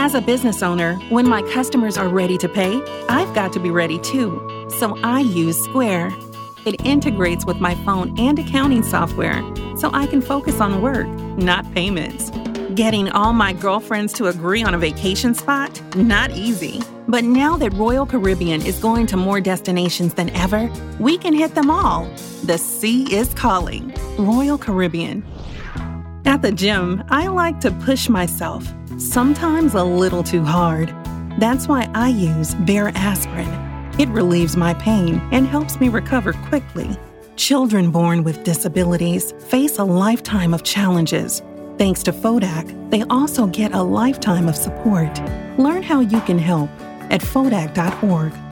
As a business owner, when my customers are ready to pay, I've got to be ready too. So I use Square. It integrates with my phone and accounting software, so I can focus on work, not payments. Getting all my girlfriends to agree on a vacation spot? Not easy. But now that Royal Caribbean is going to more destinations than ever, we can hit them all. The sea is calling. Royal Caribbean. At the gym, I like to push myself, sometimes a little too hard. That's why I use Bare Aspirin. It relieves my pain and helps me recover quickly. Children born with disabilities face a lifetime of challenges. Thanks to FODAC, they also get a lifetime of support. Learn how you can help at FODAC.org.